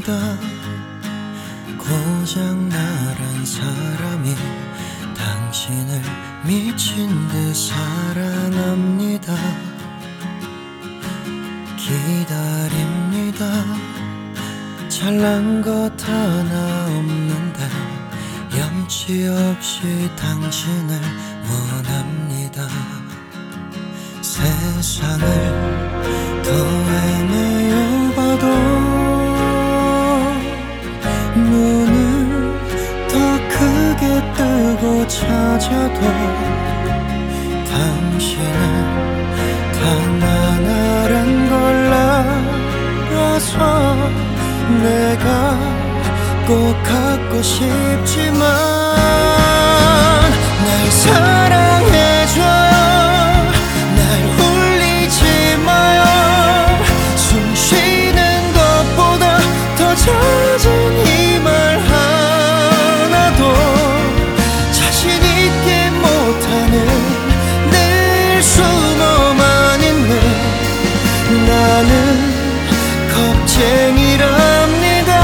미련합니다. 고장나란 사람이 당신을 미친 듯 사랑합니다. 기다립니다. 잘난 것 하나 없는데 염치 없이 당신을 원합니다. 세상을 더 헤매어봐도 눈을 더 크게 뜨고 찾아도 당신은 단 하나란 걸 알아서 내가 꼭 갖고 싶지만 날 사랑해줘요. 날 울리지 마요. 숨 쉬는 것보다 더 잦은 이 말 하나도 자신 있게 못하는 늘 숨어만 있는 나는 겁쟁이랍니다.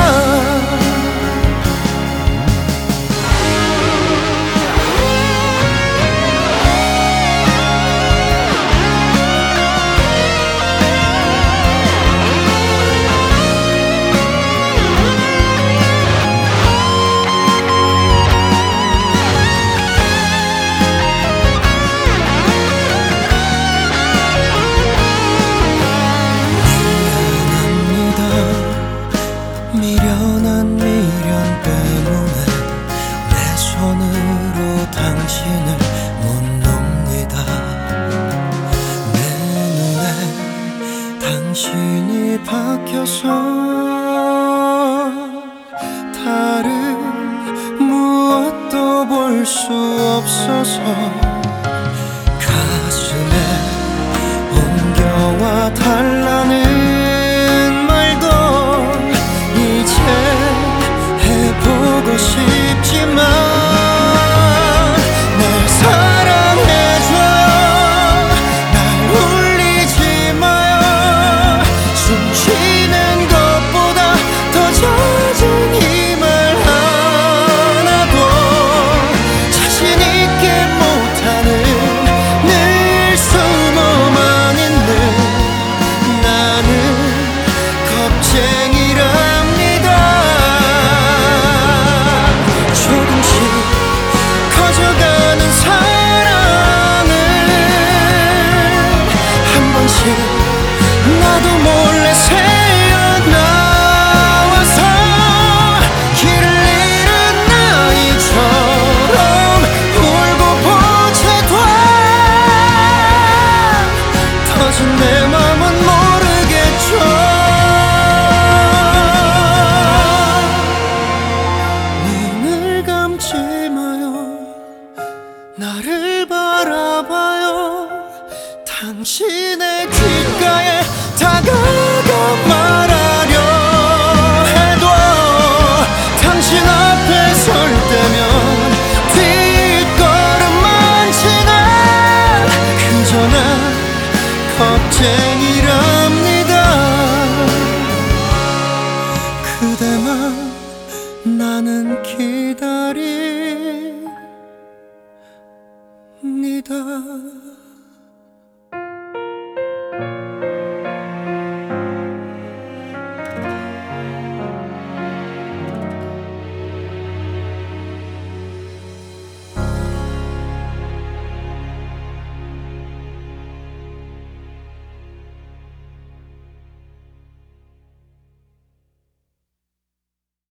미련한 미련 때문에 내 손으로 당신을 못 놉니다. 내 눈에 당신이 박혀서 다른 무엇도 볼 수 없어서 가슴에 옮겨와 달라